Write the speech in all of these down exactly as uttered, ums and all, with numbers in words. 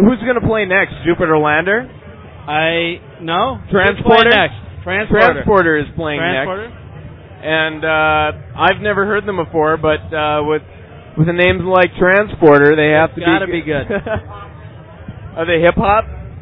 who's going to play next? Jupiter Lander? I no. Transporter next. Transporter. Transporter is playing Transporter. next. And uh, I've never heard them before, but uh, with with a name like Transporter, they have it's to gotta be be good. Are they hip hop?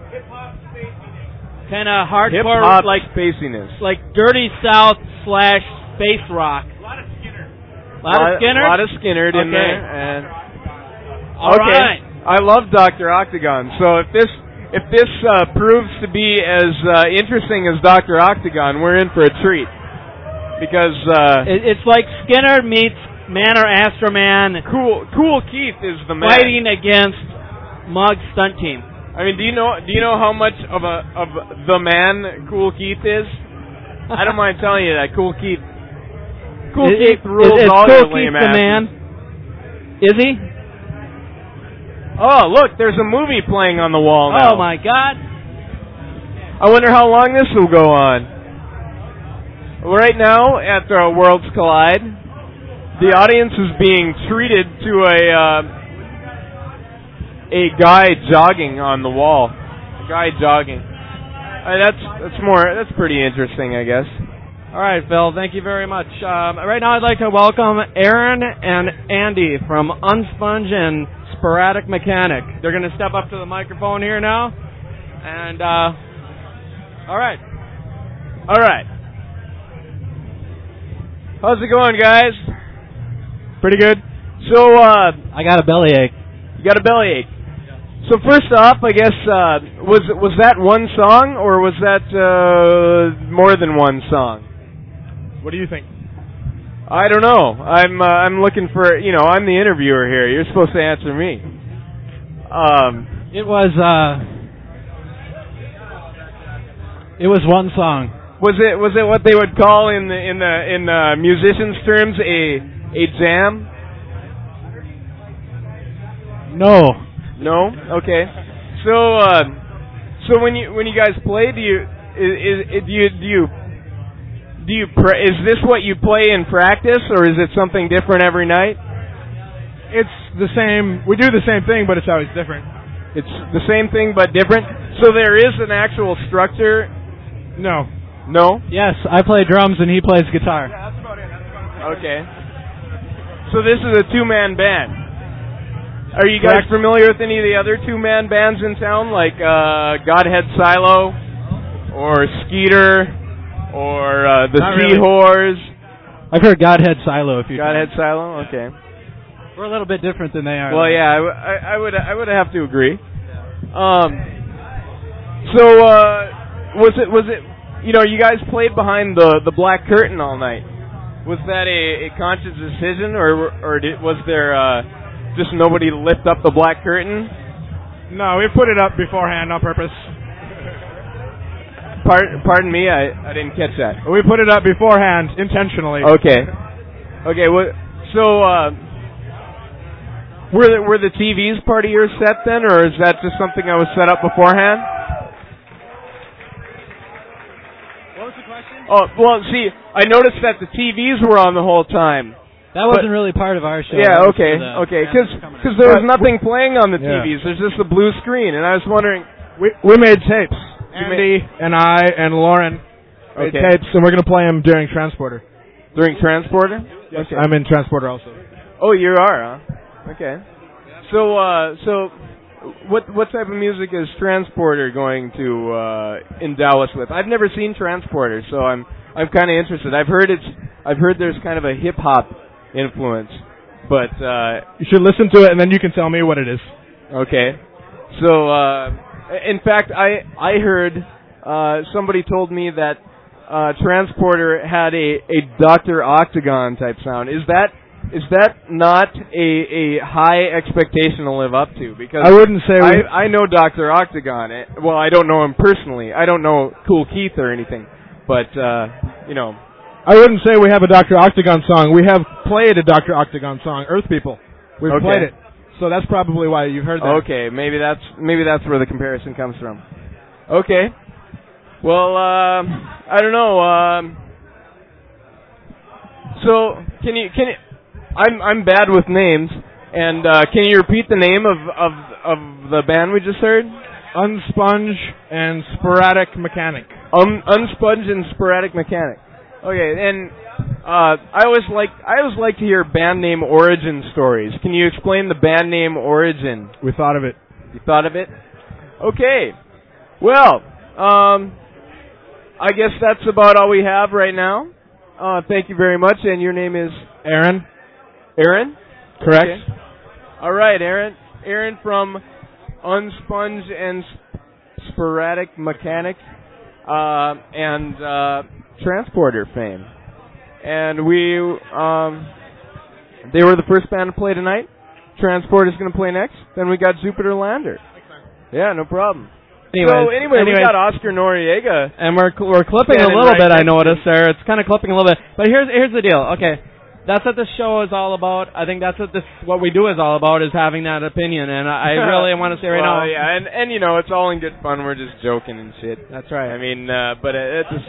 Kind of hardcore, Hip hop like spaciness, like Dirty South slash space rock. A lot of Skinner. A lot, of Skinner. A lot of Skinner in okay. there. And All okay. right. I love Doctor Octagon. So if this if this uh, proves to be as uh, interesting as Doctor Octagon, we're in for a treat. Because uh, it, it's like Skinner meets Man or Astro Man. Cool Cool Keith is the man fighting against Mug's stunt team. I mean, do you know do you know how much of a of the man Cool Keith is? I don't mind telling you that Cool Keith Cool it, Keith it, rules is all cool your lame Keith the man? Is he? Oh, look, there's a movie playing on the wall now. Oh my God! I wonder how long this will go on. Right now at the Worlds Collide, the audience is being treated to a uh, a guy jogging on the wall. A guy jogging. Uh, that's that's more that's pretty interesting, I guess. All right, Phil. Thank you very much. Um, right now, I'd like to welcome Aaron and Andy from Unsponge and Sporadic Mechanic. They're going to step up to the microphone here now. And uh, all right, all right. How's it going, guys? Pretty good. So uh, I got a bellyache. You got a bellyache. So first off, I guess uh, was was that one song or was that uh, more than one song? What do you think? I don't know. I'm uh, I'm looking for, you know, I'm the interviewer here. You're supposed to answer me. Um, it was uh, it was one song. Was it was it what they would call in the in the in uh, musicians' terms a a jam? No. No. Okay. So uh, so when you when you guys play, do you is, is do you do you do you pra- is this what you play in practice, or is it something different every night? It's the same. We do the same thing, but it's always different. It's the same thing but different. So there is an actual structure. No. No? Yes, I play drums and he plays guitar. Yeah, that's about it. That's about it. Okay. So this is a two-man band. Are you guys Correct. familiar with any of the other two-man bands in town, like uh, Godhead Silo, or Skeeter, or uh, the Not really. Seahorse? I've heard Godhead Silo. If you Godhead Silo. Okay. We're a little bit different than they are. Well, though. yeah, I, w- I, I would I would have to agree. Um. So uh, was it was it? You know, you guys played behind the, the black curtain all night. Was that a, a conscious decision, or or did, was there uh, just nobody lift up the black curtain? No, we put it up beforehand on purpose. Pardon, pardon me, I, I didn't catch that. We put it up beforehand intentionally. Okay. Okay. Well, so uh, were the, were the T Vs part of your set then, or is that just something that was set up beforehand? Oh, well, see, I noticed that the T Vs were on the whole time. That wasn't really part of our show. Yeah, okay, okay, because there was nothing playing on the Yeah. T Vs. There's just a blue screen, and I was wondering... We we made tapes. You Andy and I and Lauren made Okay. tapes, and we're going to play them during Transporter. During Transporter? Yes, Okay. I'm in Transporter also. Oh, you are, huh? Okay. So, uh, so... What what type of music is Transporter going to uh, endow us with? I've never seen Transporter, so I'm I'm kind of interested. I've heard it's I've heard there's kind of a hip hop influence, but uh, You should listen to it, and then you can tell me what it is. okay. So uh, in fact, I I heard uh, somebody told me that uh, Transporter had a a Doctor Octagon type sound. Is that Is that not a, a high expectation to live up to? Because I wouldn't say we, I, I know Doctor Octagon. Eh, Well, I don't know him personally. I don't know Cool Keith or anything. But, uh, you know. I wouldn't say we have a Doctor Octagon song. We have played a Doctor Octagon song, Earth People. We've Okay. played it. So that's probably why you've heard that. Okay, maybe that's maybe that's where the comparison comes from. Okay. Well, um, I don't know. Um, so, can you can you, I'm I'm bad with names. And uh, can you repeat the name of, of of the band we just heard? Unsponge and Sporadic Mechanic. Um, Unsponge and Sporadic Mechanic. Okay, and uh, I always like I always like to hear band name origin stories. Can you explain the band name origin? We thought of it. You thought of it? Okay. Well, um, I guess that's about all we have right now. Uh, thank you very much. And your name is Aaron? Aaron? Correct. Okay. All right, Aaron. Aaron from Unsponge and Sporadic Mechanic uh, and uh, Transporter fame. And we, um, they were the first band to play tonight. Transport is going to play next. Then we got Jupiter Lander. Yeah, no problem. Anyways, so anyway, anyways, we got Oscar Noriega. And we're we're clipping a Standing little right bit, I next to noticed there. It's kind of clipping a little bit. But here's here's the deal. Okay. That's what this show is all about. I think that's what this what we do is all about, is having that opinion. And I really want to say right well, now. yeah, and and you know, it's all in good fun. We're just joking and shit. That's right. I mean, uh, but it, it's.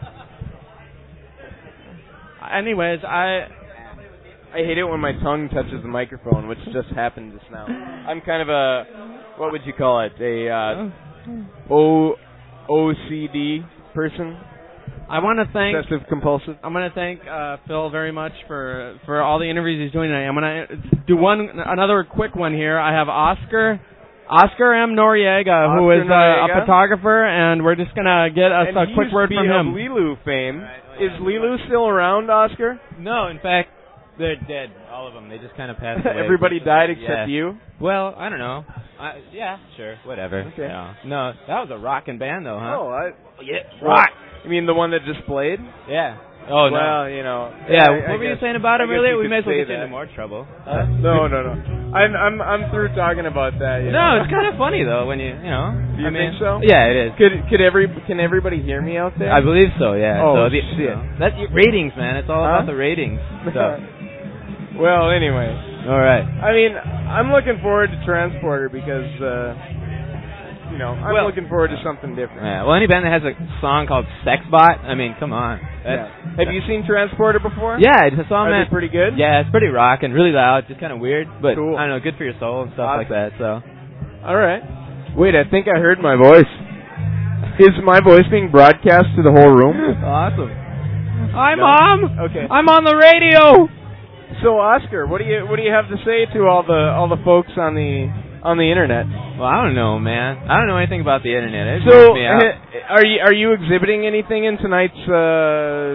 Anyways, I I hate it when my tongue touches the microphone, which just happened just now. I'm kind of a, what would you call it? A uh, O O C D person. I want to thank. Obsessive compulsive. I'm going to thank uh, Phil very much for for all the interviews he's doing tonight. I'm going to do one another quick one here. I have Oscar Oscar M. Noriega, Oscar who is Noriega. a, a photographer, and we're just going to get us and a he quick used word to be from him. Of Lilu fame. Is Lilu still around, Oscar? No, in fact, they're dead. All of them. They just kind of passed away. Everybody died except yeah. you? Well, I don't know. I, yeah, sure, whatever. Okay. Yeah. No, that was a rocking band, though, huh? Oh, I, yeah, rock. You mean the one that just played? Yeah. Oh no. Well, you know. Yeah. I, what I were you guess- saying about I him guess earlier? you We could may as well say get you that. into more trouble. Uh, no, no, no. I'm I'm I'm through talking about that. You No, know? it's kind of funny though when you you know. Do you I mean, think so? Yeah, it is. Could could every can everybody hear me out there? I believe so. Yeah. Oh, so the, shit. You know, that's your ratings, man. It's all Huh? about the ratings. So. Well, anyway, All right. I mean, I'm looking forward to Transporter because, uh, you know, I'm Well- looking forward to something different. Yeah. Well, any band that has a song called Sexbot, I mean, come on. That's, Yeah. Have you seen Transporter before? Yeah, I just saw Are them they at pretty good? Yeah, it's pretty rock and really loud, just kind of weird, but Cool. I don't know, good for your soul and stuff Awesome. like that. So All right. Wait, I think I heard my voice. Is my voice being broadcast to the whole room? awesome. Hi, No. Mom. Okay. I'm on the radio. So, Oscar, what do you what do you have to say to all the all the folks on the on the internet? Well, I don't know, man. I don't know anything about the internet. It So, freaks me out. uh, are you are you exhibiting anything in tonight's uh,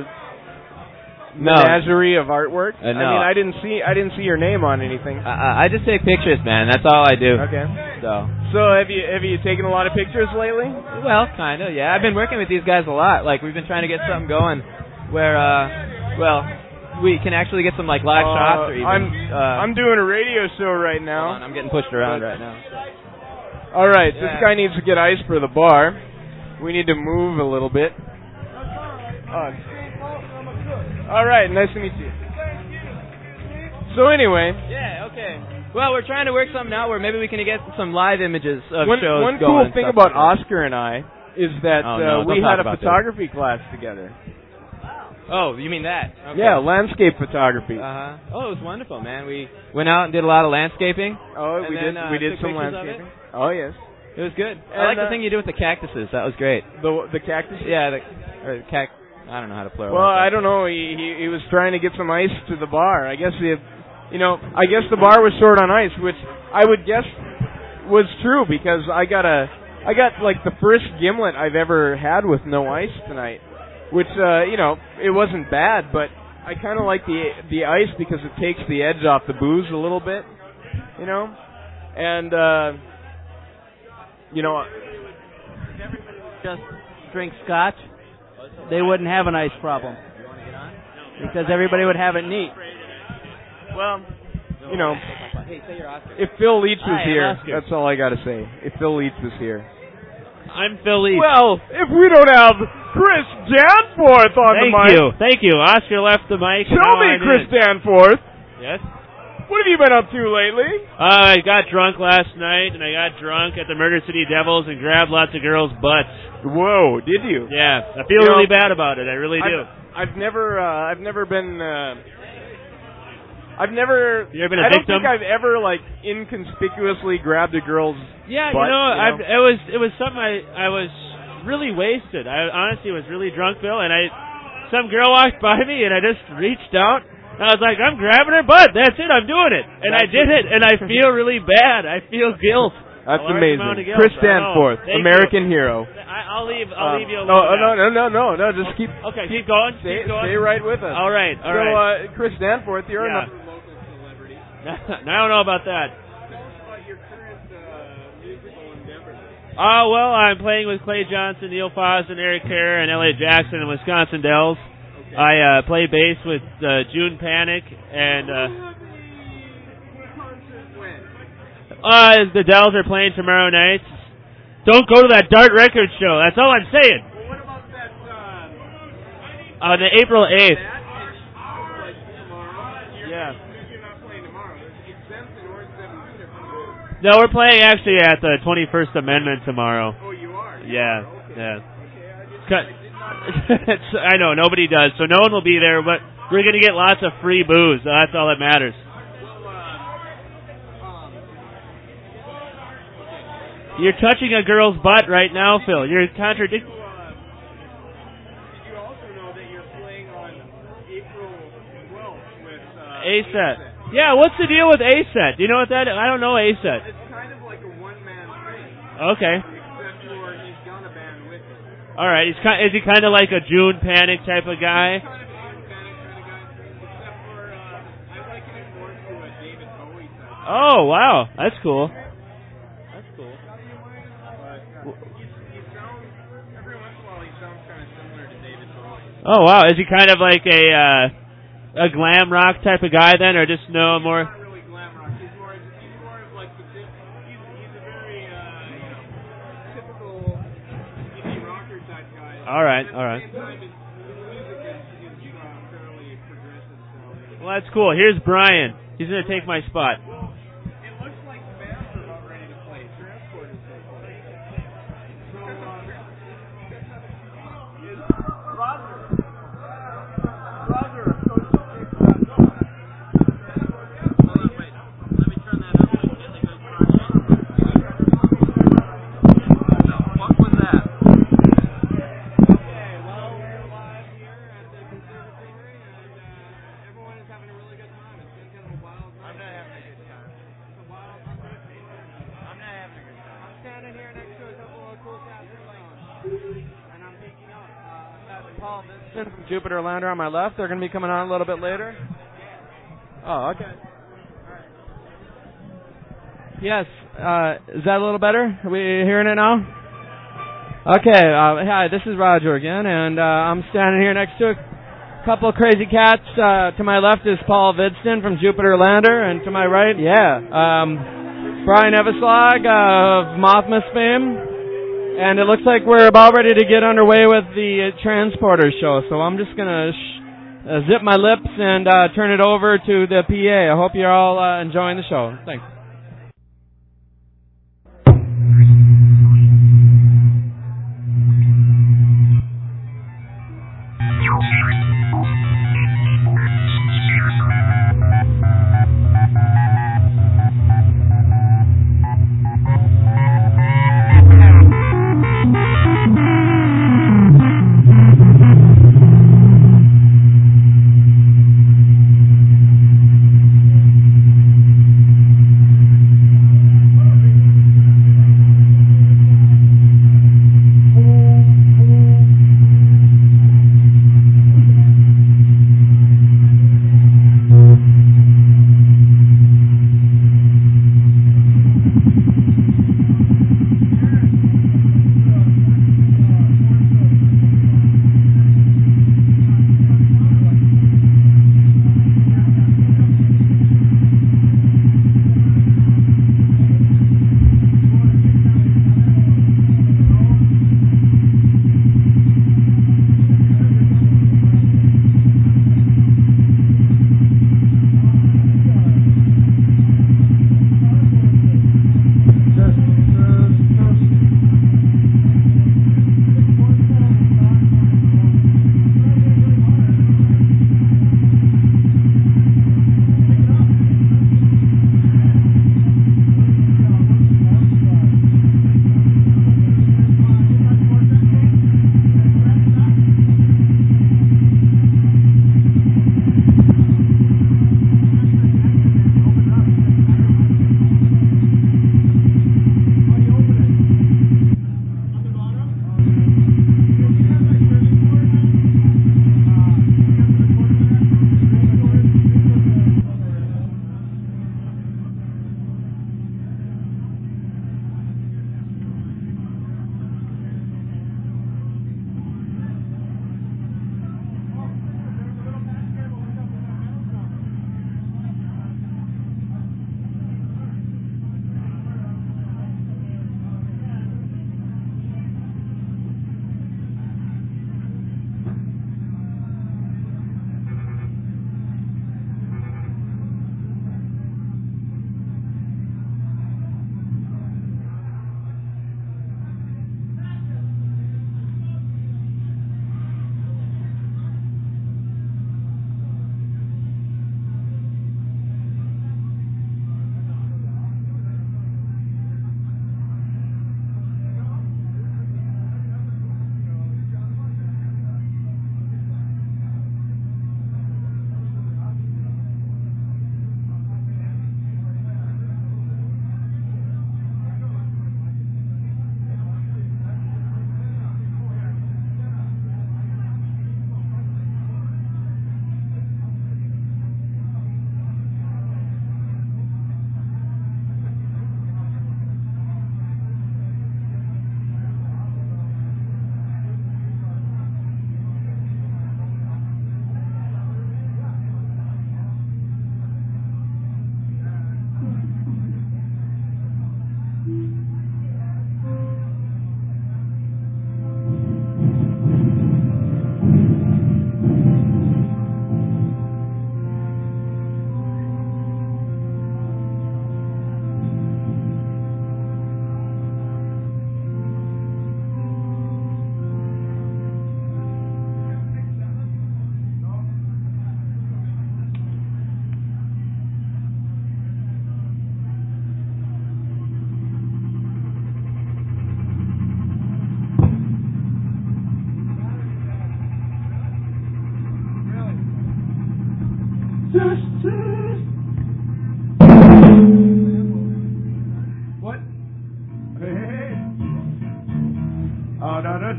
No. menagerie of artwork? Uh, no. I mean, I didn't see I didn't see your name on anything. I, I just take pictures, man. That's all I do. Okay. So, So, have you have you taken a lot of pictures lately? well, kind of. Yeah, I've been working with these guys a lot. Like we've been trying to get something going where, uh, well, we can actually get some like live Uh, shots or even. I'm uh, I'm doing a radio show right hold now. on, I'm getting pushed around right now. All right, this Yeah. guy needs to get ice for the bar. We need to move a little bit. Uh, all right, nice to meet you. So anyway, Yeah. Okay. Well, we're trying to work something out where maybe we can get some live images of one, shows one going cool and thing stuff about like that. Oscar and I is that Oh, uh, no, we don't had talk a about this. photography class together. Oh, you mean that? Okay. Yeah, landscape photography. Uh huh. Oh, it was wonderful, man. We went out and did a lot of landscaping. oh, and we then, did uh, we did took some pictures of landscaping. Oh yes, It was good. And, I like uh, the thing you did with the cactuses. That was great. the the cactus. Yeah, the or the cac. I don't know how to plural. Well, I don't know. He, he he was trying to get some ice to the bar. I guess he, you know, I guess the bar was short on ice, which I would guess was true because I got a I got like the first gimlet I've ever had with no ice tonight, which uh, you know, it wasn't bad, but I kind of like the the ice because it takes the edge off the booze a little bit, you know, and uh, you know, just drink scotch, they wouldn't have an ice problem. Because everybody would have it neat. well, you know. Hey, say your Oscar. If Phil Leach was Hi, I'm here, Oscar. that's all I got to say. If Phil Leach was here. I'm Phil Leach. Well, if we don't have Chris Danforth on the Thank mic. you. Thank you. Oscar left the mic. and Tell now me, I'm Chris in. Danforth, Yes? what have you been up to lately? Uh, I got drunk last night, and I got drunk at the Murder City Devils and grabbed lots of girls' butts. Whoa, did you? Yeah, I feel You know, really bad about it. I really do. I've, I've never, uh, I've never been, uh, I've never. You ever been a I don't victim? think I've ever like inconspicuously grabbed a girl's. Yeah, butt, you know, you know? I've, it was it was something I I was really wasted. I honestly was really drunk, Bill, and I some girl walked by me, and I just reached out. And I was like, I'm grabbing her butt. That's it. I'm doing it, and That's I did it, and I feel really bad. I feel guilt. That's A large amount of amazing. guilt. Chris I know. Danforth, Thank American you. hero. I, I'll leave. I'll Um, leave you alone. no, now. no, no, no, no, no. Just keep. Okay, keep going. Stay, keep going. stay right with us. All right. All so, right. uh, Chris Danforth, you're Yeah. another local celebrity. I don't know about that. Tell us about your current uh, musical endeavors. Oh, well, I'm playing with Clay Johnson, Neil Fosden, Eric Kerr, and Elliot Jackson in Wisconsin Dells. Okay. I uh, play bass with uh, June Panic, and uh, uh, the Dells are playing tomorrow night. Don't go to that Dart Records show. That's all I'm saying. Well, what about that? Uh, On the April eighth. that is like tomorrow. Yeah. You're not playing tomorrow. There's Exempt and Orange seventeen are playing. No, we're playing actually at the twenty-first Amendment tomorrow. Oh, you are. You Yeah, are? Okay. yeah. Okay, I just Cut. I did not. It's, I know, nobody does, so no one will be there, but we're going to get lots of free booze. So that's all that matters. Well, uh, um, You're touching a girl's butt right now, Phil. You're contradicting. uh, did you also know that you're playing on April twelfth with uh, A S E T. Yeah, what's the deal with A S E T? Do you know what that is? I don't know A S E T. It's kind of like a one-man thing, Okay. except for he's got a band with him. All right. He's kind, is he kind of like a June Panic type of guy? Kind of a June Panic kind of guy, except for uh, I liken it more to a David Bowie type. Oh, wow. That's cool. That's cool. But uh, he, he sounds, every once in a while he sounds kind of similar to David Bowie. Oh, wow. Is he kind of like a uh, a glam rock type of guy then, or just no more? He's not really glam rock. He's more, he's more of like the, he's, he's a very, uh, you know, typical indie rocker type guy. All right, And all right. At the same time, his, his music is, is uh, fairly progressive. So Well, that's cool. Here's Brian. He's going to take my spot. it looks like the bands are about ready to play. Transport is so close. So, uh, is Roger. Roger, Coach Dick Roger. Hold on, wait. Let me turn that up so you get the good crunch. What was that? Okay, well, we're live here at the conservatory, and uh, everyone is having a really good time. It's been kind of a wild night. I'm not having a good time. It's a wild night. I'm not having a good time. I'm standing here next to a couple of cool cats in Lane, and I'm peeking out. Uh, I've got Paul Vincent From Jupiter Lander on my left. They're going to be coming on a little bit later. Oh, okay. Yes. Uh, is that a little better? Are we hearing it now? Okay. Uh, hi, this is Roger again, and uh, I'm standing here next to a couple of crazy cats. Uh, to my left is Paul Vidston from Jupiter Lander, and to my right, yeah, um, Brian Eveslag of Mothmas fame. And it looks like we're about ready to get underway with the uh, Transporter show, so I'm just going to sh- uh, zip my lips and uh, turn it over to the P A. I hope you're all uh, enjoying the show. Thanks.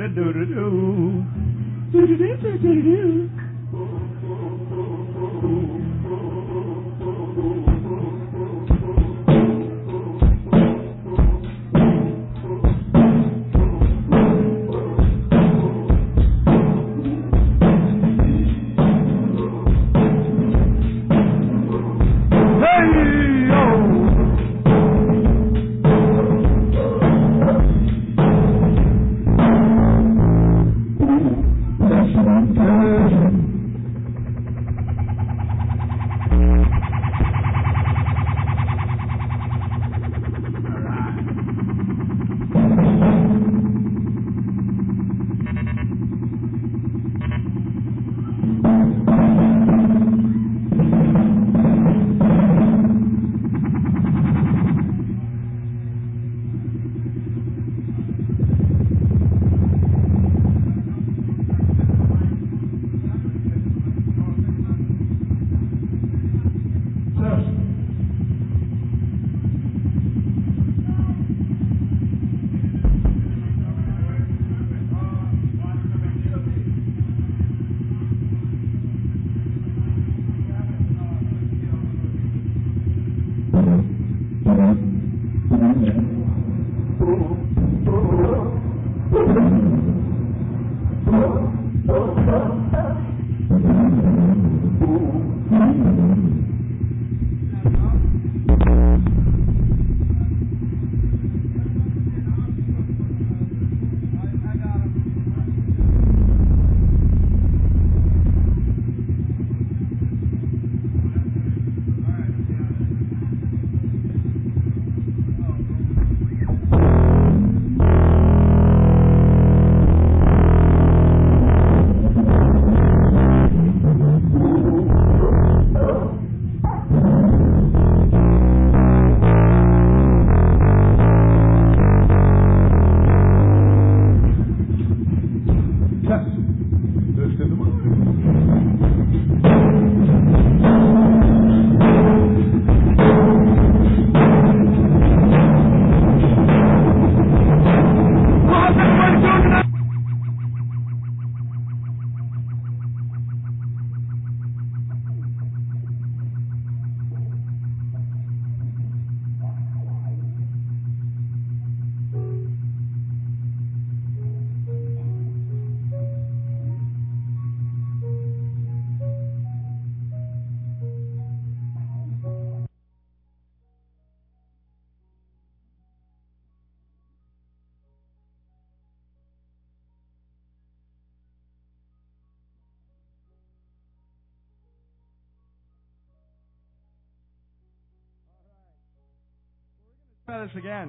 Try this again.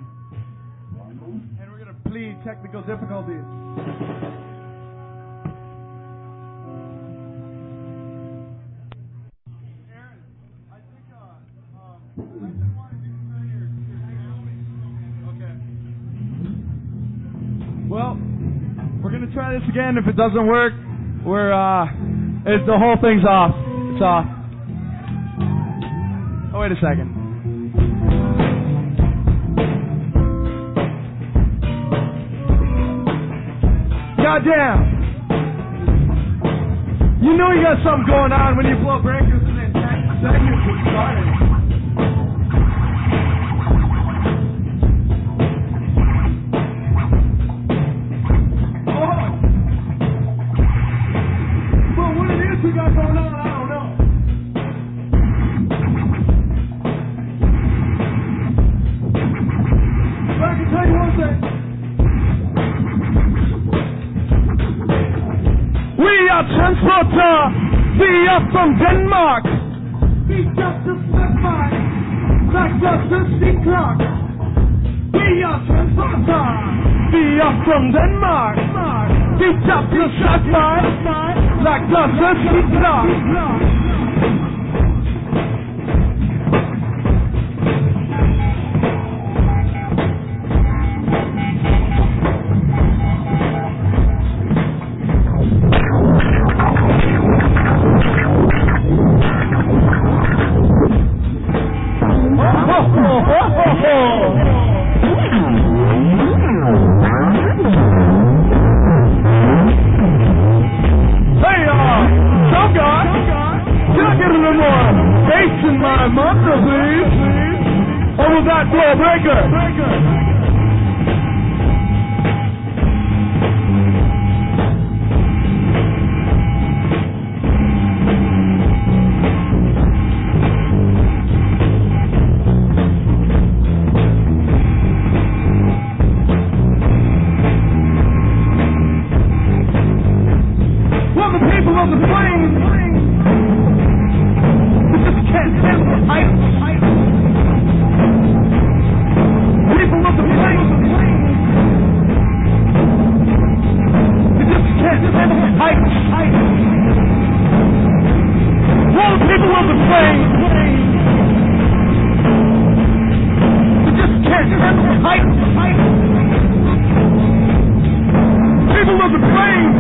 And we're going to plead technical difficulties. Aaron, I think, uh, um, I want to do your, your Okay. Well, we're going to try this again. If it doesn't work, we're, uh, it's, the whole thing's off. It's off. Oh, wait a second. Goddamn! You know you got something going on when you blow breakers and then tax the segment gets started. Oh! Well, what it is we got going on, I don't know. But I can tell you one thing. We are Transporter, we are from Denmark. We just a step by, like just a steam clock. We are Transporter, we are from Denmark. We just a step by, like just a steam clock. please? Or was that Floor Breaker? Well, the people of the plains, we just can't stand the hype. People of the plains, we just can't stand the hype. Well, the people of the plains, we just can't stand the hype. People of the plains,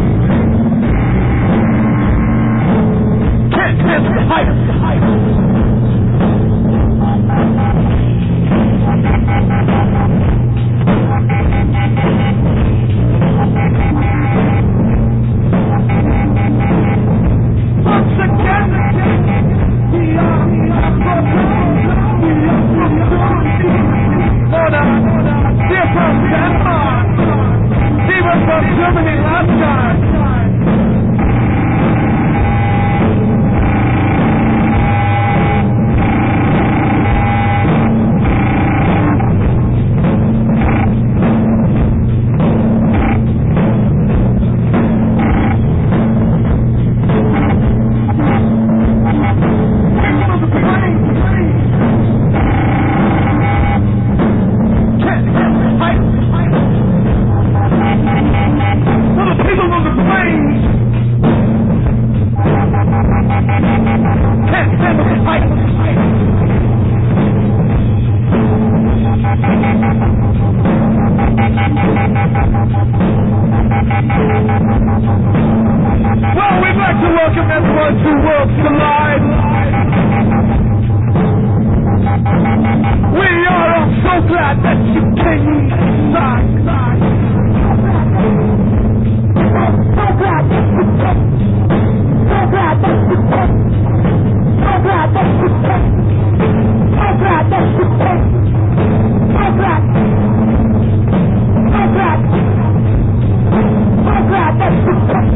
can't stand the hype. Once again, we are from we are from dear from Denmark, even from Germany last time. Well, we'd like to welcome everyone to Worlds Collide. We are all so glad that you came inside. So glad that you came. So glad that you came. So glad that you came. So glad that you came. So glad. So glad. So glad that you came.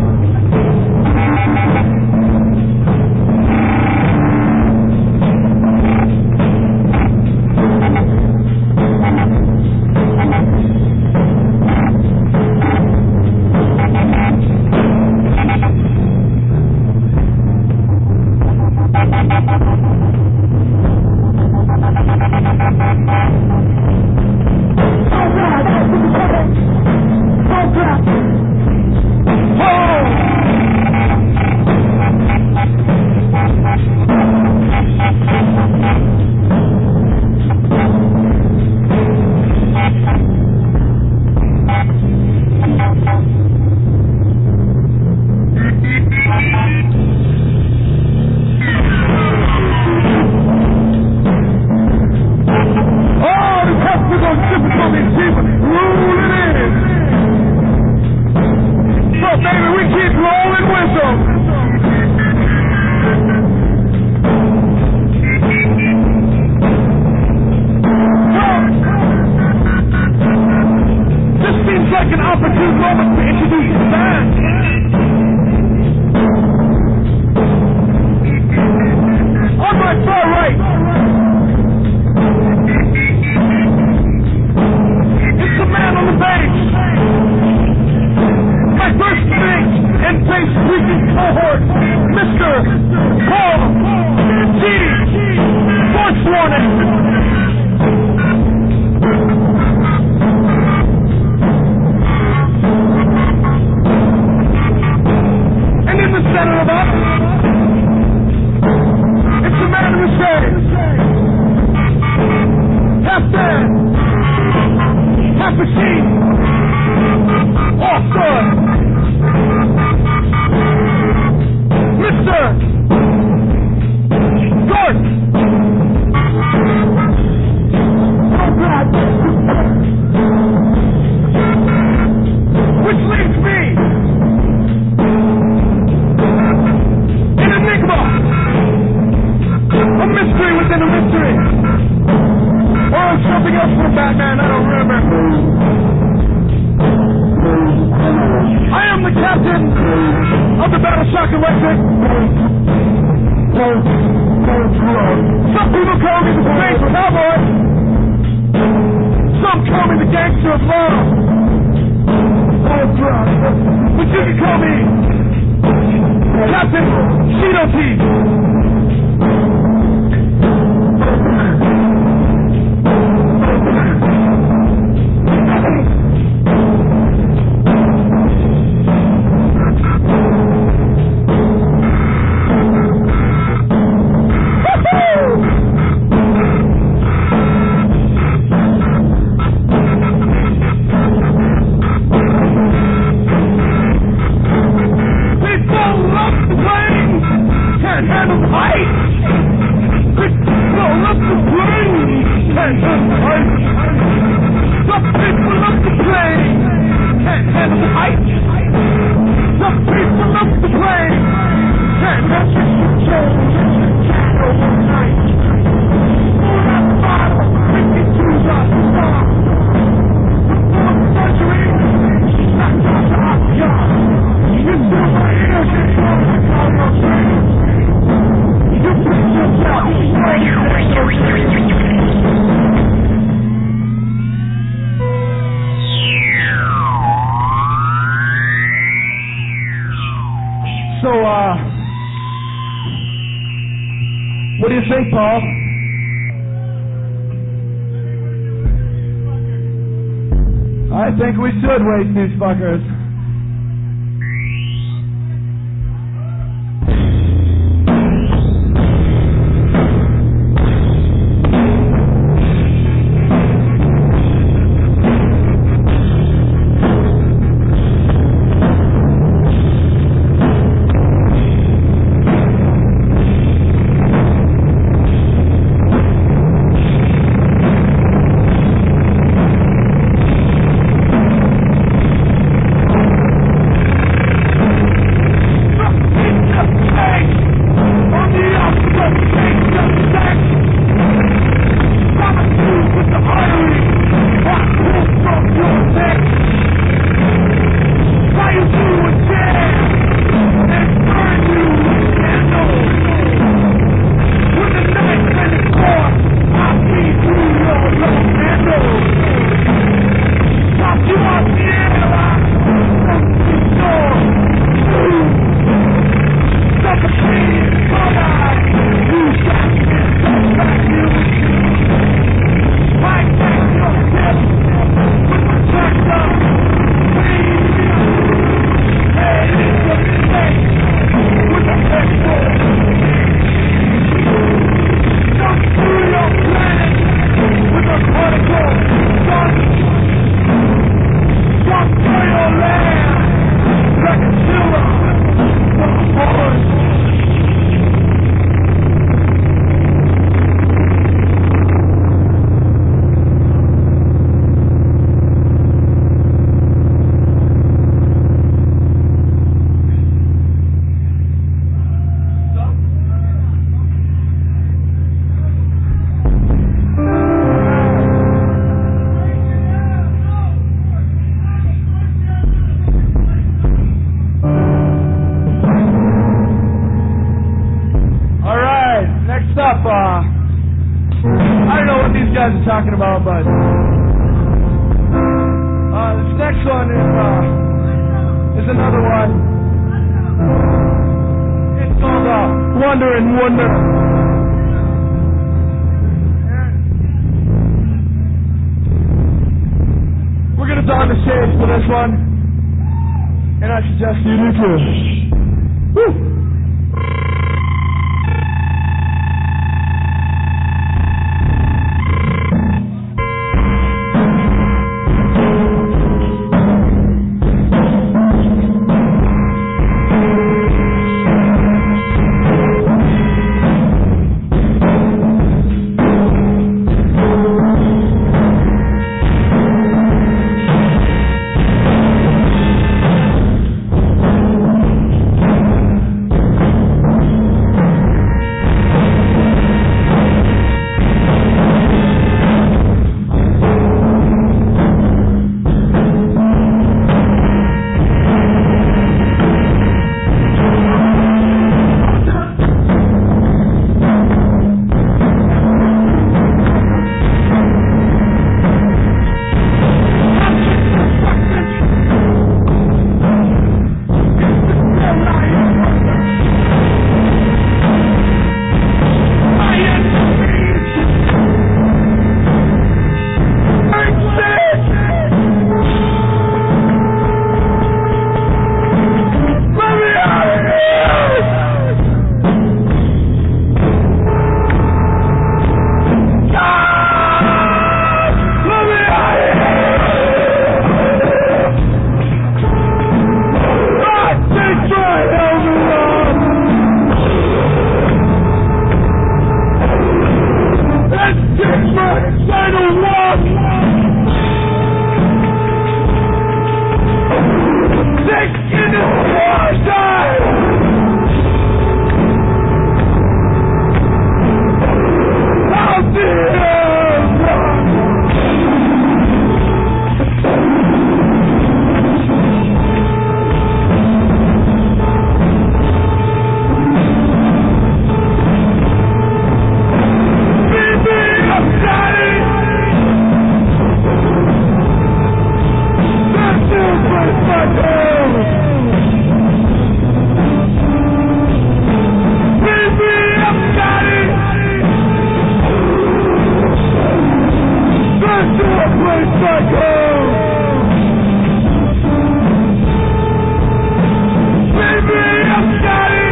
Mystery within a mystery. anything else from Batman? I don't remember. I am the captain of the Battleshock Electric. Some people call me the Space Cowboy. Some call me the Gangster of Love. But you can call me Captain Cheeto Teeth. So, uh, what do you think, Paul? I think we should waste these fuckers. Up, uh, I don't know what these guys are talking about, but uh, this next one is uh, is another one. It's called uh, Wonder and Wonder. We're gonna don the shades for this one, and I suggest you do too. Woo! snowflake psycho. Baby, I'm Scotty.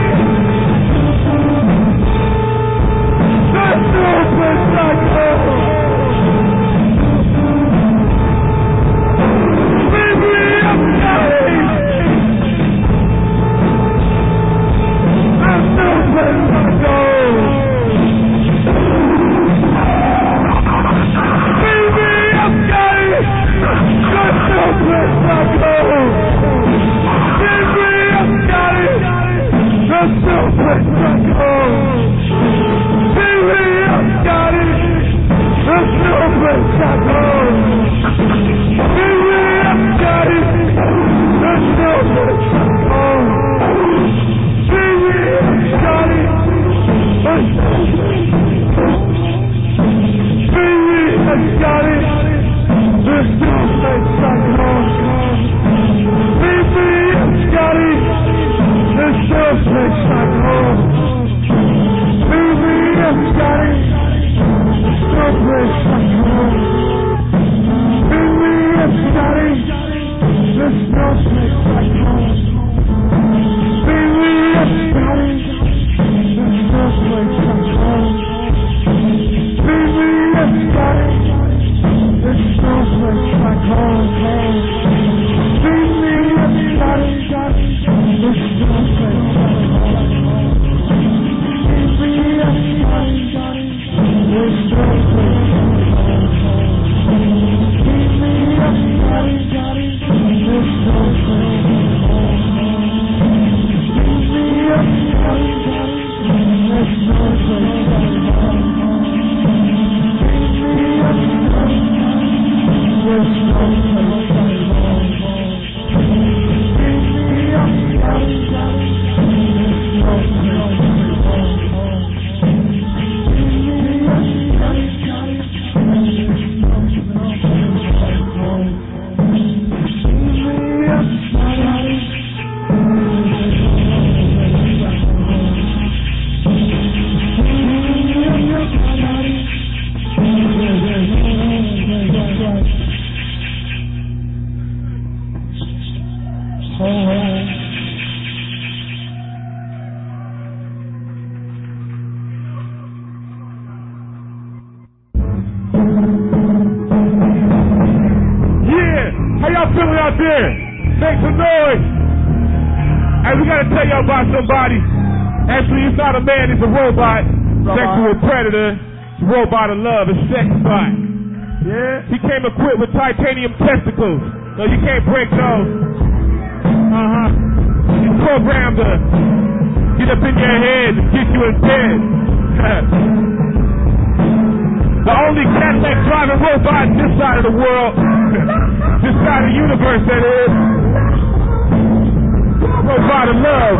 The snowflake psycho. Baby, I'm Scotty. The snowflake psycho. Robot of love, a sex bot. Yeah. He came equipped with titanium testicles, so you can't break those. Uh huh. He's programmed to get up in your head to get you in bed. The only Cadillac driving robot this side of the world, this side of the universe, that is. Robot of love.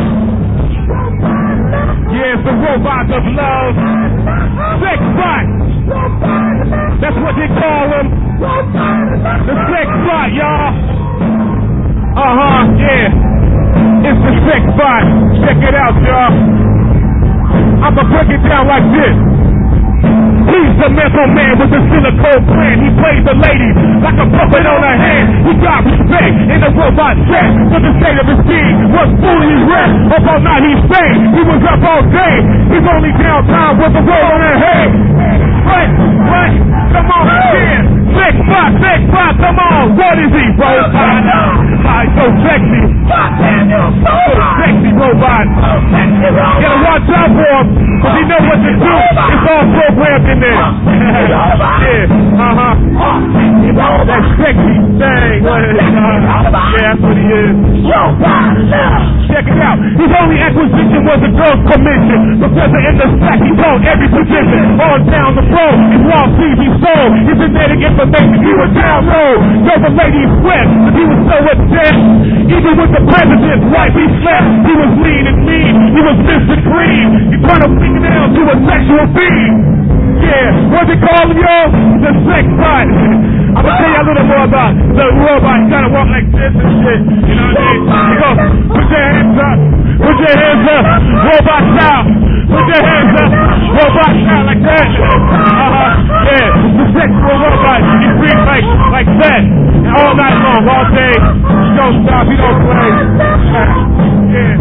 Yeah, it's the robot of love. Sex bot. That's what they call him. The sex bot, y'all. Uh-huh, yeah. It's the sex bot. Check it out, y'all. I'ma break it down like this. He's the mental man with the silicone plan. He plays the ladies like a puppet on a hand. He got respect in the robot set. For the state of his being was fully rest. Up all night he's staying. He was up all day. He's only downtown with the world on her head. Right, right, come on, yeah. Sex bot, sex bot, come on. What is he, robot? Why so sexy? So sexy, robot. Gotta watch out for him, cause he knows what to do. It's all programmed in there. Yeah, uh-huh. That sexy thing. Yeah, that's what he is. Check it out. His only acquisition was a girl's commission. Professor in the sack, he told every position. On down the road, his raw T V sold. His genetic information, he was down low. Drove a lady's sweat, but he was so obsessed. Even with the president's wife, he slept. He was lean and mean. He was Mister Green. He turned a finger down to a sexual being. Yeah, what's it called, yo? The sex bot. I'm gonna tell you a little more about the robot. He kinda walk like this and shit. You know what I mean? He goes, put your hands up. Put your hands up. Robot style. Put your hands up. Robot style like that. Uh-huh. Yeah, the sexual robot. You free like, like that. All night long, all day. You don't stop, you don't play. Yeah.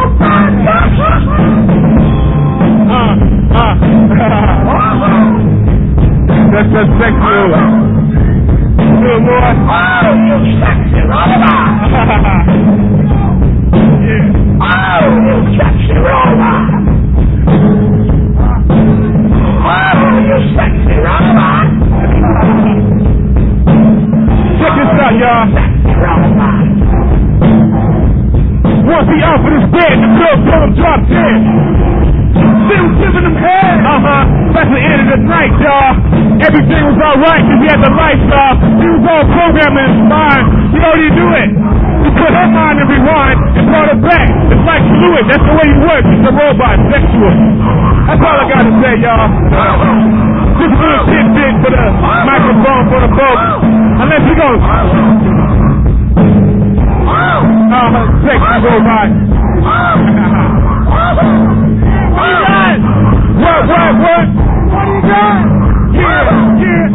Uh, uh. That's just sexual. Good Lord. Oh, you sexy robot. Yeah. Oh, you sexy robot. Oh, you sexy robot. Check this out, y'all. Sexy robot. Once he offered his bed, the girl told him drop dead. Still giving him head. Uh-huh. That's the end of the night, y'all. Everything was alright because he had the lights off. He was all programming his mind. You know you do it. You put her mind in rewind and brought it back. It's like fluid. That's the way he works. He's a robot, sexual. That's all I got to say, y'all. Just a little tidbit for the microphone for the folks. Unless he goes. Uh, sexy robot. What you got? What, what, what? What do you got? Yeah, yeah.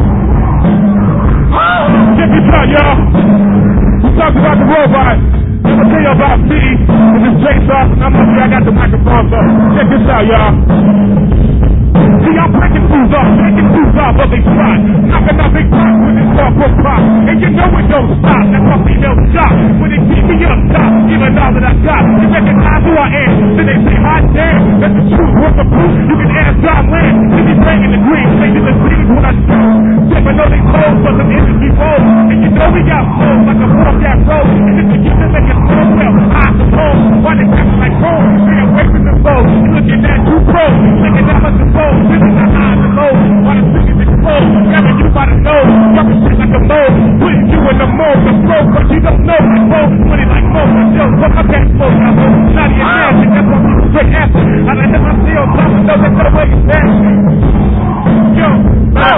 Check this out, y'all. We talked about the robot. I'm gonna tell you about me. This is Jay Sauce, and I'm up here. I got the microphone, so check this out, y'all. See, I'm breaking fools off, breaking fools off of a spot. Knocking out big rocks with this software pop. And you know it don't stop. That's why females stop. When they keep me up top, even all that I got. They recognize who I am. Then they say, hot damn. That's the truth, what's the proof? You can ask John Land. They be banging the green, changing the scenes when I shoot. Yep, I know they close, but the industry rolls. And you know we got flows like a four-cat road. And if you keep them making flow, well, I suppose. Why they acting like home? Stay away from the foes. You looking at two pros, thinking that much the foes. Living the high and the low, while the singing explode, grabbing you by the nose, dropping shit like a mold, putting you in the mold, the flow, but you don't know the flow, put it like mold, but yo, fuck up that flow, now go, not your nasty, that's why people straight after, I let them up still, top of know that's the way it's nasty. Yo, oh,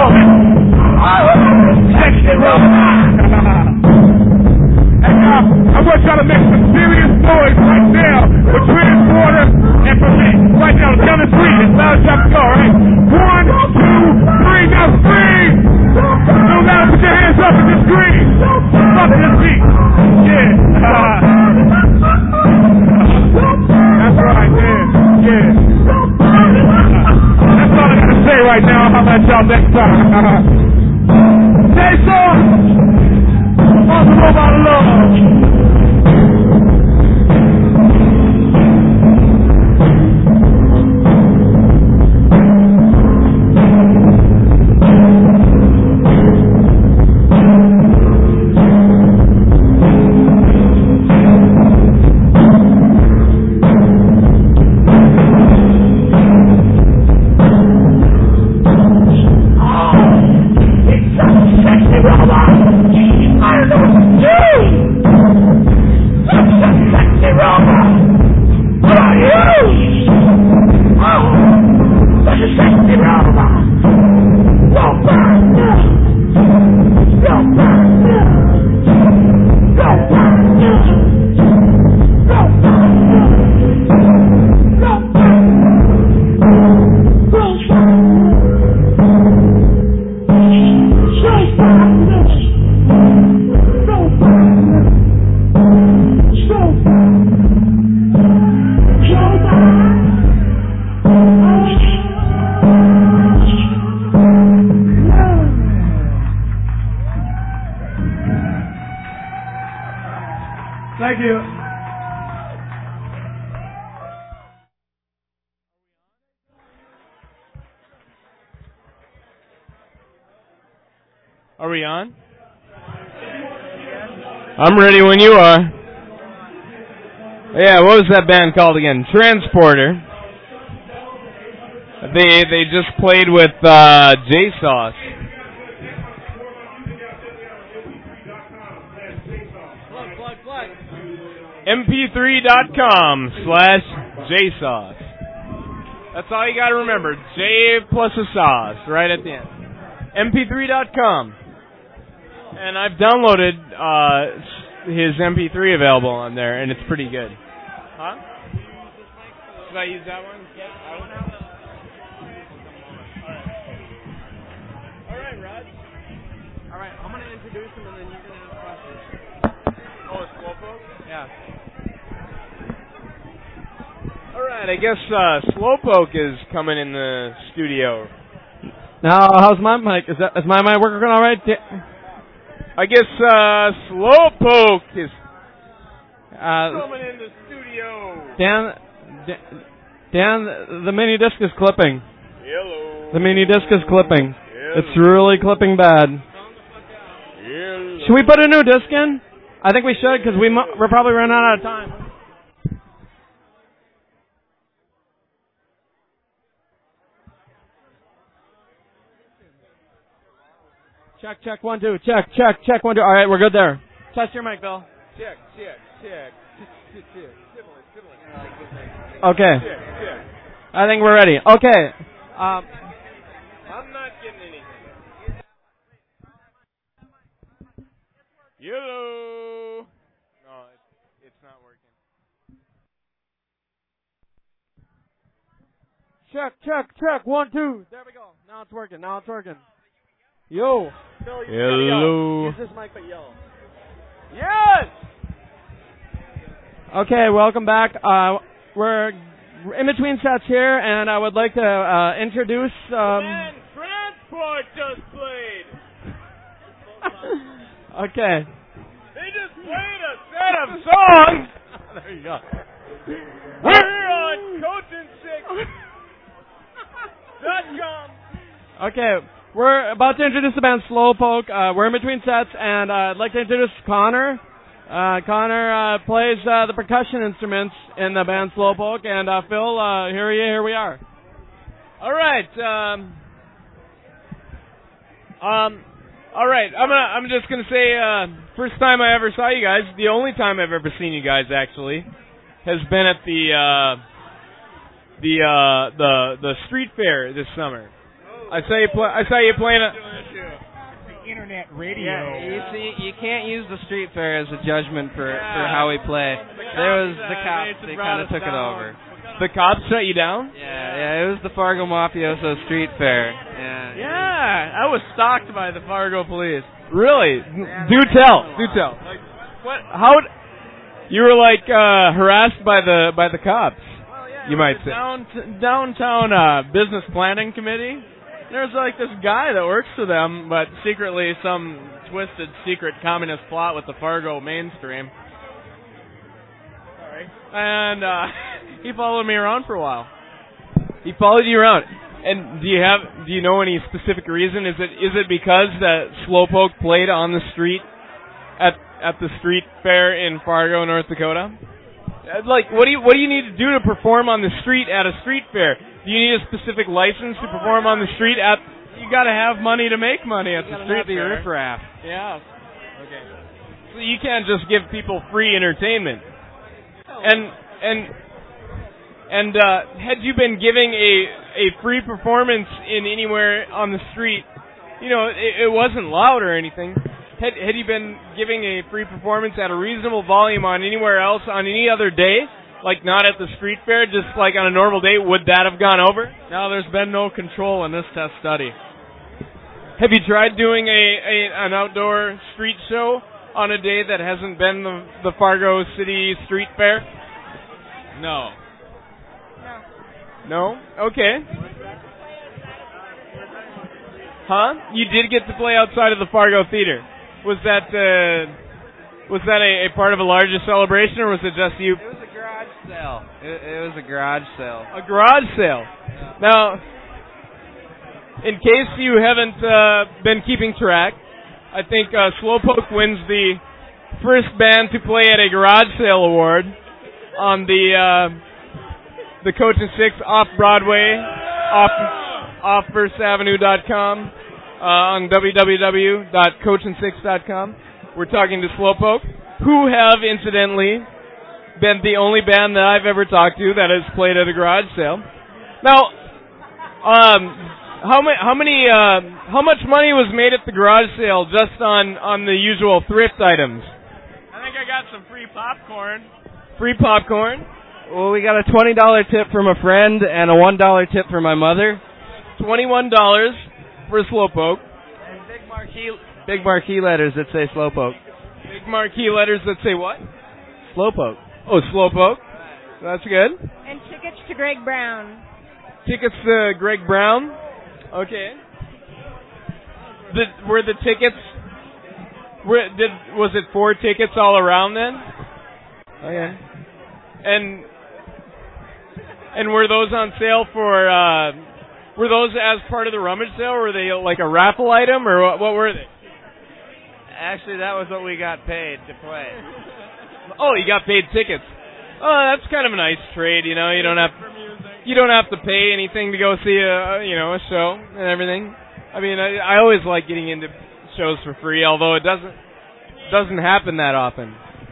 sexy robot. Hey, y'all, I want y'all to make some serious noise right now for Transporter and for me. Right now, count to three. As loud as y'all can go, right? One, two, three, now scream! No louder, put your hands up and just scream! Fuck this beat. Yeah. Uh, that's right, yeah. Yeah. That's all I gotta say right now. I'll holler at y'all next time. Jason! On the robot alone. Thank you. Are we on? I'm ready when you are. Yeah, what was that band called again? Transporter. They they just played with uh, J Sauce. M P three dot com slash J Sauce. That's all you got to remember. J plus a sauce right at the end. M P three dot com. And I've downloaded uh, his M P three available on there, and it's pretty good. Huh? Should I use that one? Yeah, that one now? All right. All right, Rod. All right, I'm gonna introduce him, and then you can ask questions. Oh, it's Slowpoke? Yeah. All right, I guess uh, Slowpoke is coming in the studio. Now, how's my mic? Is that is my mic working all right? I guess uh, Slowpoke is Uh, coming in the studio. Dan, Dan, Dan, the mini disc is clipping. Hello. The mini disc is clipping. Hello. It's really clipping bad. Hello. Should we put a new disc in? I think we should because we mu- we're probably running out of time. Check, check, one, two. Check, check, check, one, two. All right, we're good there. Test your mic, Bill. Check, check, check. Okay. Check, check. I think we're ready. Okay. Um, I'm not getting anything. Hello. No, it's, it's not working. check, check, check. One, two. There we go. Now it's working. Now it's working. Yo. Bill, you gotta Hello. yell. Use this mic, but yell. Yes. Okay, welcome back. Uh, we're in between sets here, and I would like to uh, introduce. Um, And Transport just played. okay. They just played a set of songs. There you go. We're on coaching six dot com. Okay, we're about to introduce the band Slowpoke. Uh, we're in between sets, and uh, I'd like to introduce Connor. Uh, Connor uh, plays uh, the percussion instruments in the band Slowpoke, and uh, Phil, uh, here, we, here we are. All right. Um. Um. All right. I'm gonna. I'm just gonna say. Uh, first time I ever saw you guys. The only time I've ever seen you guys actually has been at the uh, the uh, the the street fair this summer. I saw you. Play, I saw you playing. A, Internet radio. Yeah, you see, you can't use the street fair as a judgment for, for how we play. There was the cops, they kind of took it over. the cops shut you down? Yeah, yeah, it was the Fargo Mafioso Street Fair. Yeah, Yeah, I was stalked by the Fargo police. Really? Do tell. Do tell. Like, what? How? You were like uh, harassed by the by the cops. Well, yeah, You might say. Down, downtown uh, business planning committee. There's like this guy that works for them, but secretly some twisted secret communist plot with the Fargo mainstream. Sorry. And uh, he followed me around for a while. He followed you around. And do you have? Do you know any specific reason? Is it is it because that Slowpoke played on the street at at the street fair in Fargo, North Dakota? Like, what do you what do you need to do to perform on the street at a street fair? Do you need a specific license to perform on the street at? You gotta have money to make money at the street be fair. riffraff. Yeah. Okay. So you can't just give people free entertainment. And and and uh, had you been giving a a free performance in anywhere on the street, you know, it, it wasn't loud or anything. Had had you been giving a free performance at a reasonable volume on anywhere else on any other day, like not at the street fair, just like on a normal day, would that have gone over? Now there's been no control in this test study. Have you tried doing a, a an outdoor street show on a day that hasn't been the the Fargo City Street Fair? No. No? Okay. Huh? You did get to play outside of the Fargo Theater. Was that uh, was that a, a part of a larger celebration, or was it just you? It was a garage sale. It, it was a garage sale. A garage sale. Now, in case you haven't uh, been keeping track, I think uh, Slowpoke wins the first band to play at a garage sale award on the uh, the Coach and Six off Broadway, off off first avenue dot com, uh, on w w w dot coach and six dot com. We're talking to Slowpoke, who have incidentally been the only band that I've ever talked to that has played at a garage sale. Now, um, how many, how many, uh, how much money was made at the garage sale just on on the usual thrift items? I think I got some free popcorn. Free popcorn. Well, we got a twenty dollar tip from a friend and a one dollar tip from my mother. Twenty-one dollars for Slowpoke. And big marquee, Big marquee letters that say Slowpoke. Big marquee letters that say what? Slowpoke. Oh, Slowpoke. That's good. And tickets to Greg Brown. Tickets to Greg Brown. Okay. The, were the tickets? Were, did was it four tickets all around then? Okay. And and were those on sale for? Uh, were those as part of the rummage sale? Or were they like a raffle item, or what, what were they? Actually, that was what we got paid to play. Oh, you got paid tickets. Oh, that's kind of a nice trade, you know. You don't have you don't have to pay anything to go see a you know a show and everything. I mean, I, I always like getting into shows for free, although it doesn't doesn't happen that often.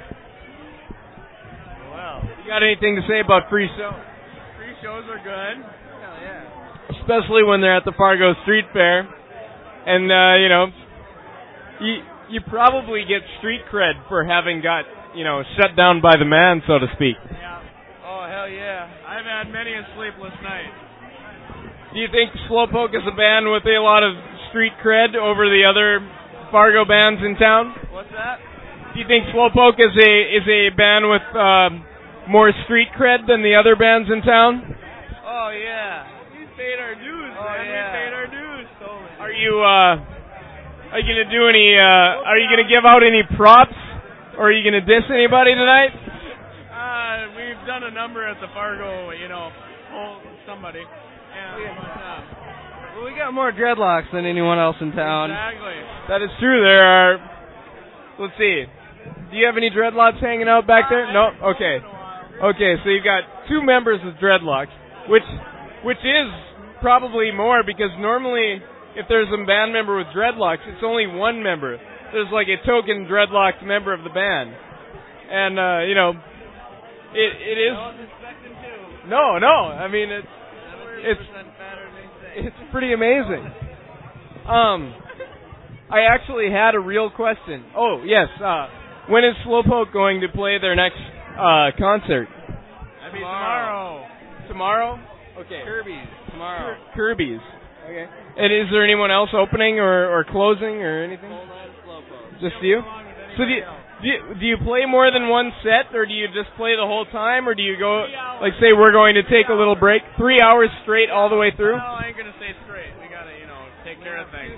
Well, you got anything to say about free shows? Free shows are good. Hell yeah. Especially when they're at the Fargo Street Fair, and uh, you know, you you probably get street cred for having got you know shut down by the man, so to speak. Yeah. Oh hell yeah! I've had many a sleepless night. Do you think Slowpoke is a band with a lot of street cred over the other Fargo bands in town? What's that? Do you think Slowpoke is a is a band with uh, more street cred than the other bands in town? Oh yeah, we paid our dues, oh, man. Yeah. We paid our dues. Totally. Are you uh, are you gonna do any? Uh, are you gonna give out any props, or are you gonna diss anybody tonight? Uh, we've done a number at the Fargo, you know, oh, somebody. Yeah, but, uh, well, we got more dreadlocks than anyone else in town. Exactly. That is true. There are. Let's see. Do you have any dreadlocks hanging out back there? No. Okay. Okay. So you've got two members with dreadlocks, which which is probably more because normally if there's a band member with dreadlocks, it's only one member. There's like a token dreadlocked member of the band, and uh, you know, it it is. No, no. I mean it's. It's it's pretty amazing. Um, I actually had a real question. Oh yes, uh, when is Slowpoke going to play their next uh, concert? I mean tomorrow. Tomorrow? Okay. Kirby's tomorrow. Kir- Kirby's. Okay. And is there anyone else opening or, or closing or anything? Just you? So do you, do you do you play more than one set, or do you just play the whole time, or do you go like say we're going to take a little break, three hours straight all the way through? No, I ain't gonna stay straight. We gotta you know take care of things.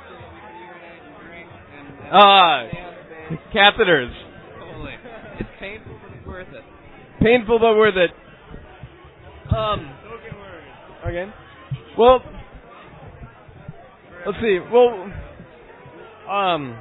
Ah, catheters. Totally. It's painful, but it's worth it. Painful but worth it. Um. Okay. Well, let's see. Well, um.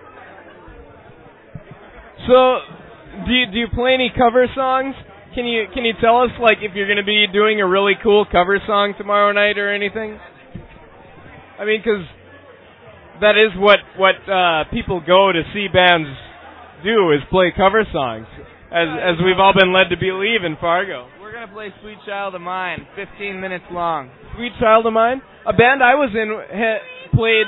So, do you, do you play any cover songs? Can you can you tell us like if you're going to be doing a really cool cover song tomorrow night or anything? I mean, because that is what what uh, people go to see bands do is play cover songs, as as we've all been led to believe in Fargo. We're gonna play "Sweet Child of Mine," fifteen minutes long. Sweet Child of Mine, a band I was in ha- played.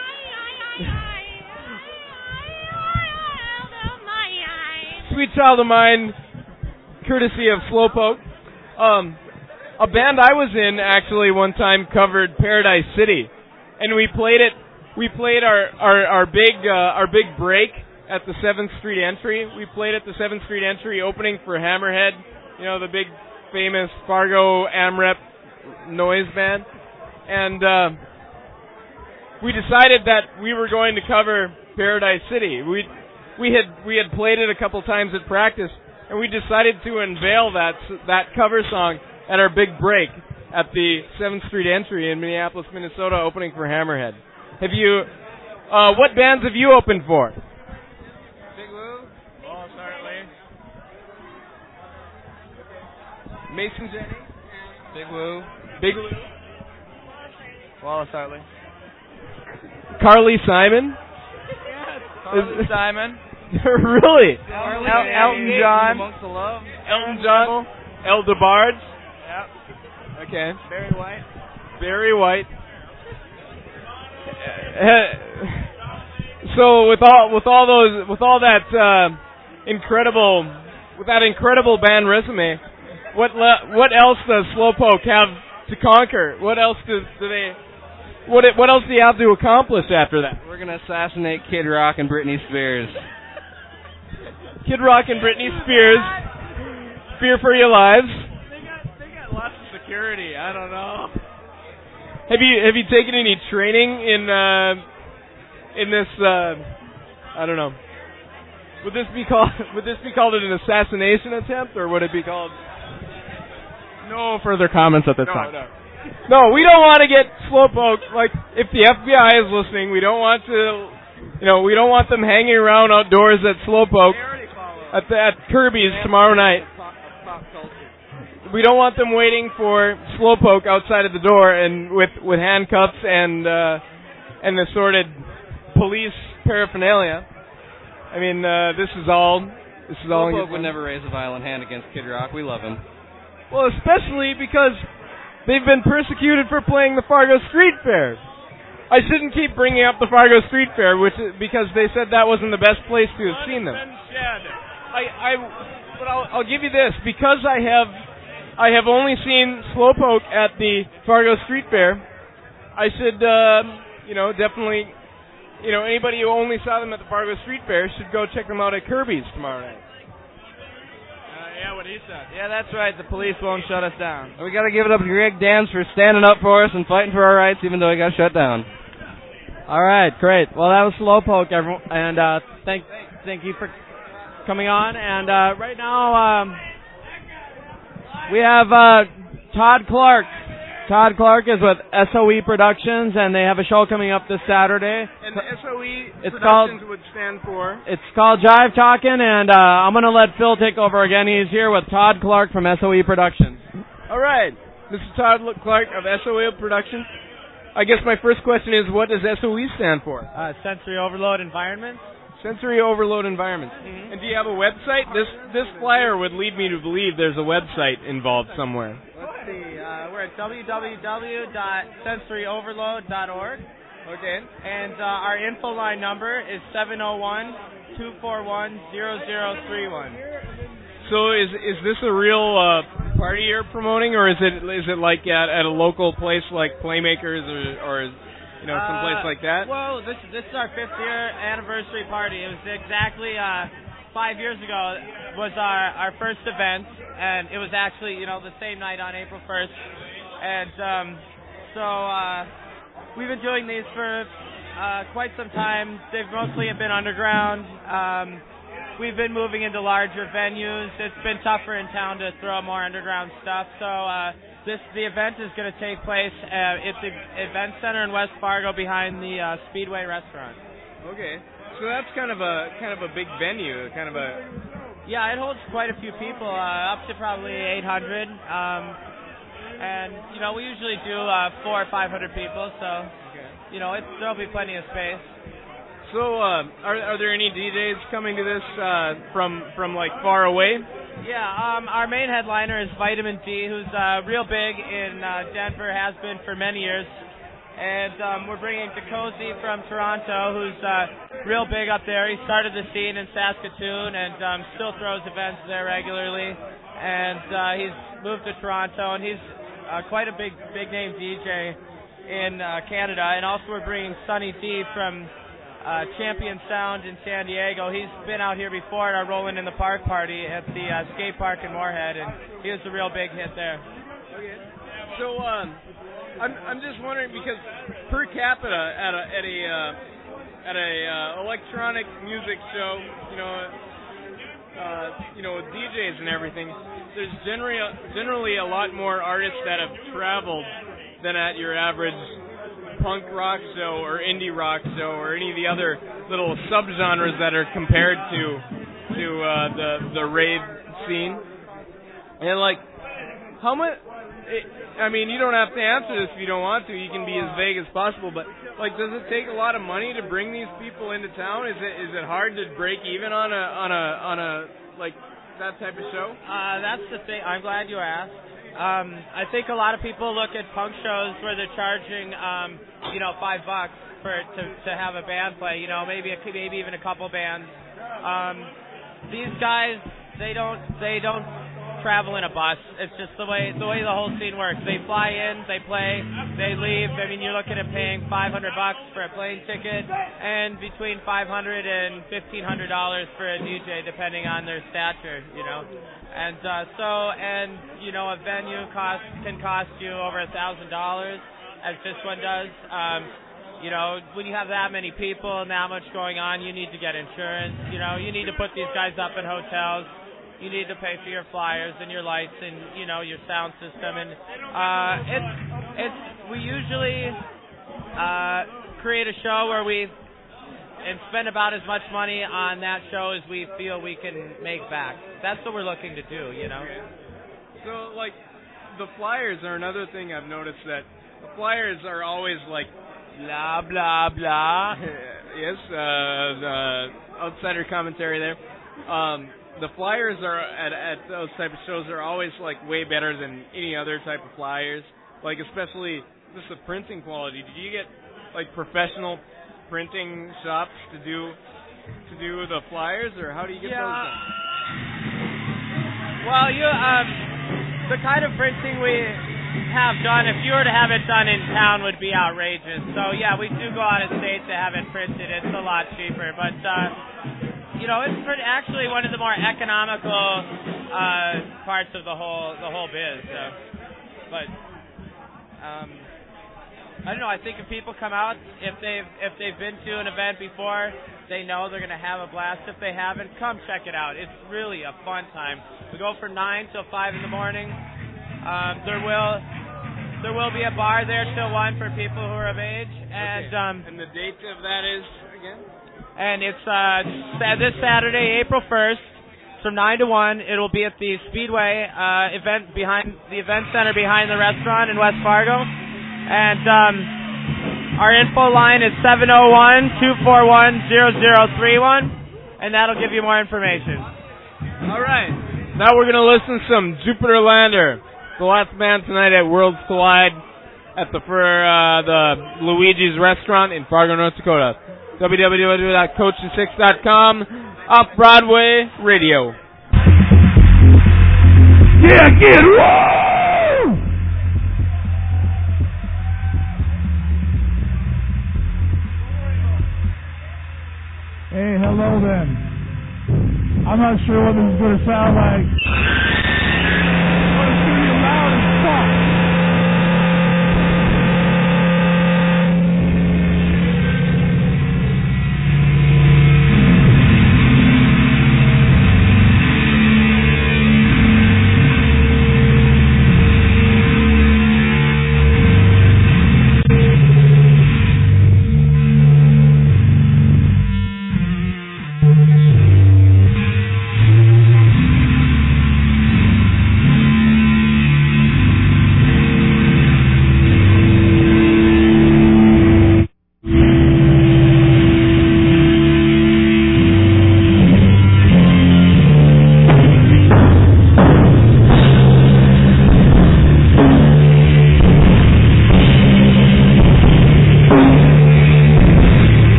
Sweet Child of Mine, courtesy of Slowpoke. Um, a band I was in actually one time covered Paradise City, and we played it. We played our our, our big uh, our big break at the seventh Street Entry. We played at the seventh Street Entry opening for Hammerhead, you know, the big famous Fargo AmRep noise band, and uh, we decided that we were going to cover Paradise City. We We had we had played it a couple times at practice, and we decided to unveil that that cover song at our big break at the seventh Street Entry in Minneapolis, Minnesota, opening for Hammerhead. Have you? Uh, what bands have you opened for? Big Lou, Wallace Hartley, Mason Jennings, Big Lou, Big Lou, Wallace Hartley, Carly Simon. Carly Simon. Really? El- El- Elton John. Amongst the Love. Elton John. El DeBarge. Yep. Okay. Barry White. Barry White. So with all with all those with all that uh, incredible with that incredible band resume, what le- what else does Slowpoke have to conquer? What else do do they What it, what else do you have to accomplish after that? We're gonna assassinate Kid Rock and Britney Spears. Kid Rock and Britney Spears. Fear for your lives. They got they got lots of security. I don't know. Have you have you taken any training in uh, in this? Uh, I don't know. Would this be called Would this be called an assassination attempt, or would it be called? No further comments at this No, time. no. No, we don't want to get Slowpoke. Like, if the F B I is listening, we don't want to, you know, we don't want them hanging around outdoors at Slowpoke at the, at Kirby's tomorrow night. We don't want them waiting for Slowpoke outside of the door and with with handcuffs and uh, and assorted police paraphernalia. I mean, uh, this is all. This is all. Slowpoke would never raise a violent hand against Kid Rock. We love him. Well, especially because they've been persecuted for playing the Fargo Street Fair. I shouldn't keep bringing up the Fargo Street Fair, which is because they said that wasn't the best place to have seen them. I, I, but I'll, I'll give you this, because I have, I have only seen Slowpoke at the Fargo Street Fair. I should, uh, you know, definitely, you know, anybody who only saw them at the Fargo Street Fair should go check them out at Kirby's tomorrow night. Yeah, what he said. Yeah, that's right. The police won't shut us down. We gotta give it up to Greg Dams for standing up for us and fighting for our rights, even though he got shut down. All right, great. Well, that was Slowpoke, everyone, and uh, thank thank you for coming on. And uh, right now, um, we have uh, Todd Clark. Todd Clark is with S O E Productions, and they have a show coming up this Saturday. And the S O E It's Productions called- would stand for? It's called Jive Talking, and uh, I'm going to let Phil take over again. He's here with Todd Clark from S O E Productions. All right. This is Todd Clark of S O E Productions. I guess my first question is, what does S O E stand for? Uh, sensory overload environment. Sensory Overload Environments. Mm-hmm. And do you have a website? This this flyer would lead me to believe there's a website involved somewhere. Let's see. Uh, we're at w w w dot sensory overload dot org. Okay. And uh, our info line number is seven oh one, two four one, zero zero three one. So is is this a real uh, party you're promoting, or is it is it like at, at a local place like Playmakers or or you know someplace Uh, like that? Well, this this is our fifth year anniversary party. It was exactly uh, five years ago was our our first event, and it was actually you know the same night on April first, and um, so uh, we've been doing these for uh, quite some time. They've mostly been underground. Um, we've been moving into larger venues. It's been tougher in town to throw more underground stuff, so. Uh, This the event is going to take place at it's the event center in West Fargo behind the uh, Speedway restaurant. Okay, so that's kind of a kind of a big venue, kind of a. Yeah, it holds quite a few people, uh, up to probably eight hundred. Um, and you know we usually do uh, four or five hundred people, so Okay. you know it, there'll be plenty of space. So, uh, are are there any D Js coming to this uh, from from like far away? Yeah, um, our main headliner is Vitamin D, who's uh, real big in uh, Denver, has been for many years. And um, we're bringing Dakozy from Toronto, who's uh, real big up there. He started the scene in Saskatoon and um, still throws events there regularly. And uh, he's moved to Toronto, and he's uh, quite a big, big name D J in uh, Canada. And also we're bringing Sunny D from Uh, Champion Sound in San Diego. He's been out here before at our Rollin' in the Park party at the uh, skate park in Moorhead, and he was a real big hit there. Okay. So, um, I'm I'm just wondering because per capita at a at a uh, at a uh, electronic music show, you know, uh, you know, with D Js and everything, there's generally generally a lot more artists that have traveled than at your average punk rock show or indie rock show or any of the other little subgenres that are compared to to uh, the the rave scene. And like, how much? I mean, you don't have to answer this if you don't want to. You can be as vague as possible. But like, does it take a lot of money to bring these people into town? Is it is it hard to break even on a on a on a like that type of show? Uh, that's the thing. I'm glad you asked. Um, I think a lot of people look at punk shows where they're charging, um, you know, five bucks for to to have a band play. You know, maybe a, maybe even a couple bands. Um, these guys, they don't they don't travel in a bus. It's just the way the way the whole scene works. They fly in, they play, they leave. I mean, you're looking at paying five hundred bucks for a plane ticket, and between five hundred and fifteen hundred dollars for a D J, depending on their stature, you know. And uh, so, and you know, a venue cost can cost you over a thousand dollars, as this one does. Um, You know, when you have that many people and that much going on, you need to get insurance. You know, you need to put these guys up in hotels. You need to pay for your flyers and your lights and, you know, your sound system. And uh, it's, it's, we usually uh, create a show where we and spend about as much money on that show as we feel we can make back. That's what we're looking to do, you know. So, like, the flyers are another thing I've noticed, that the flyers are always, like, blah, blah, blah. Yes, uh, the outsider commentary there. Um, the flyers are at, at those type of shows are always, like, way better than any other type of flyers. Like, especially just the printing quality. Did you get, like, professional printing shops to do to do the flyers, or how do you get yeah. those done? Well, you um, the kind of printing we have done, if you were to have it done in town, would be outrageous. So yeah, we do go out of state to have it printed. It's a lot cheaper, but uh, you know, it's pretty, actually one of the more economical uh, parts of the whole the whole biz. So, but um, I don't know. I think if people come out, if they've if they've been to an event before, they know they're going to have a blast. If they haven't, come check it out. It's really a fun time. We go from nine till five in the morning. Um, there will there will be a bar there till one for people who are of age, and okay. um, and the date of that is again? And it's uh, this Saturday, April first, from nine to one. It'll be at the Speedway uh, event behind the event center behind the restaurant in West Fargo, and um, our info line is seven oh one, two four one, zero zero three one, and that'll give you more information. All right. Now we're going to listen to some Jupiter Lander, the last band tonight at Worlds Collide at the for uh, the Luigi's Restaurant in Fargo, North Dakota. w w w dot coach the six dot com, Off Broadway Radio. Yeah, get woo! Hey, hello then. I'm not sure what this is going to sound like.